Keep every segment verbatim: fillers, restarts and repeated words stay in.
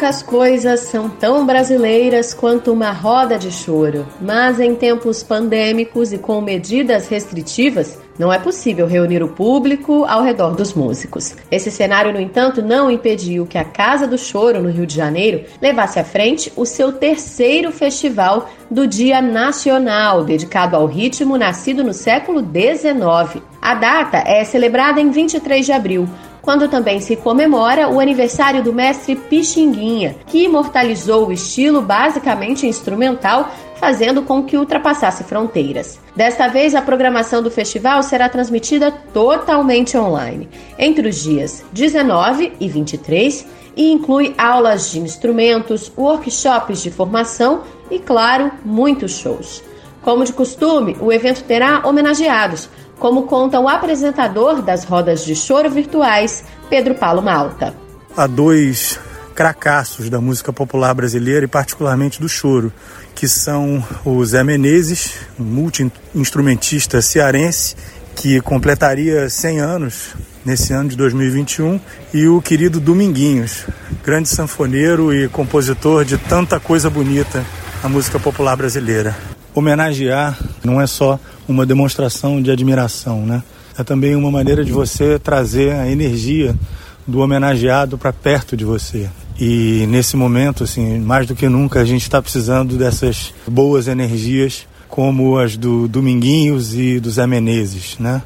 Poucas coisas são tão brasileiras quanto uma roda de choro, mas em tempos pandêmicos e com medidas restritivas, não é possível reunir o público ao redor dos músicos. Esse cenário, no entanto, não impediu que a Casa do Choro, no Rio de Janeiro, levasse à frente o seu terceiro festival do Dia Nacional, dedicado ao ritmo nascido no século dezenove. A data é celebrada em vinte e três de abril, quando também se comemora o aniversário do mestre Pixinguinha, que imortalizou o estilo basicamente instrumental, fazendo com que ultrapassasse fronteiras. Desta vez, a programação do festival será transmitida totalmente online, entre os dias dezenove e vinte e três, e inclui aulas de instrumentos, workshops de formação e, claro, muitos shows. Como de costume, o evento terá homenageados, como conta o apresentador das rodas de choro virtuais, Pedro Paulo Malta. Há dois cracassos da música popular brasileira e particularmente do choro, que são o Zé Menezes, um multi-instrumentista cearense, que completaria cem anos nesse ano de dois mil e vinte e um, e o querido Dominguinhos, grande sanfoneiro e compositor de tanta coisa bonita na música popular brasileira. Homenagear não é só uma demonstração de admiração, né? É também uma maneira de você trazer a energia do homenageado para perto de você. E nesse momento, assim, mais do que nunca, a gente está precisando dessas boas energias como as do Dominguinhos e do Zé Menezes, né?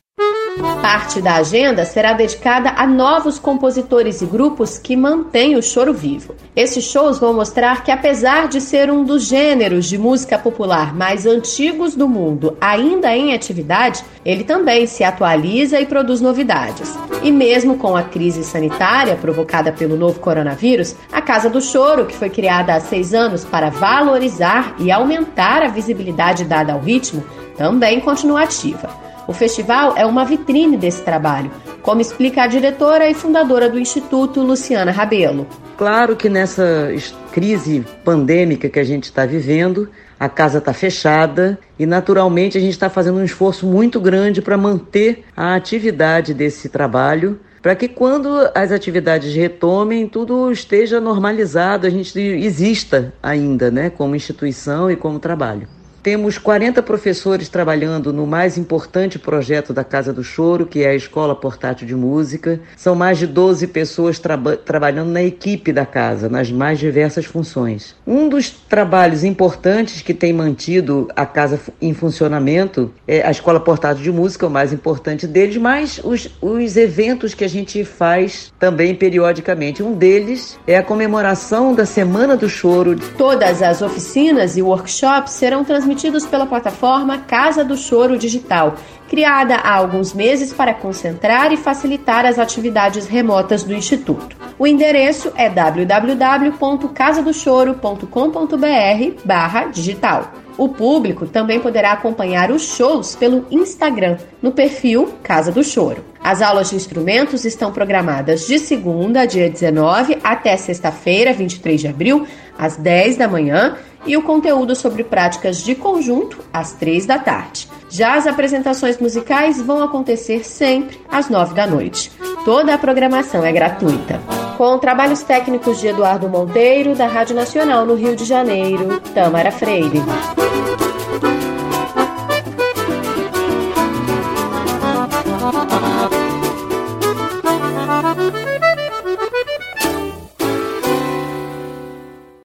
Parte da agenda será dedicada a novos compositores e grupos que mantêm o choro vivo. Esses shows vão mostrar que, apesar de ser um dos gêneros de música popular mais antigos do mundo ainda em atividade, ele também se atualiza e produz novidades. E mesmo com a crise sanitária provocada pelo novo coronavírus, a Casa do Choro, que foi criada há seis anos para valorizar e aumentar a visibilidade dada ao ritmo, também continua ativa. O festival é uma vitrine desse trabalho, como explica a diretora e fundadora do Instituto, Luciana Rabelo. Claro que nessa crise pandêmica que a gente está vivendo, a casa está fechada e naturalmente a gente está fazendo um esforço muito grande para manter a atividade desse trabalho, para que quando as atividades retomem, tudo esteja normalizado, a gente exista ainda, né, como instituição e como trabalho. Temos quarenta professores trabalhando no mais importante projeto da Casa do Choro, que é a Escola Portátil de Música. São mais de doze pessoas traba- trabalhando na equipe da casa, nas mais diversas funções. Um dos trabalhos importantes que tem mantido a casa em funcionamento é a Escola Portátil de Música, o mais importante deles, mas os, os eventos que a gente faz também periodicamente. Um deles é a comemoração da Semana do Choro. Todas as oficinas e workshops serão transmitidos pela plataforma Casa do Choro Digital, criada há alguns meses para concentrar e facilitar as atividades remotas do Instituto. O endereço é w w w ponto casa do choro ponto com ponto b r barra digital. O público também poderá acompanhar os shows pelo Instagram, no perfil Casa do Choro. As aulas de instrumentos estão programadas de segunda, dia dezenove, até sexta-feira, vinte e três de abril, às dez da manhã, e o conteúdo sobre práticas de conjunto, às três da tarde. Já as apresentações musicais vão acontecer sempre às nove da noite. Toda a programação é gratuita. Com trabalhos técnicos de Eduardo Monteiro, da Rádio Nacional no Rio de Janeiro, Tâmara Freire.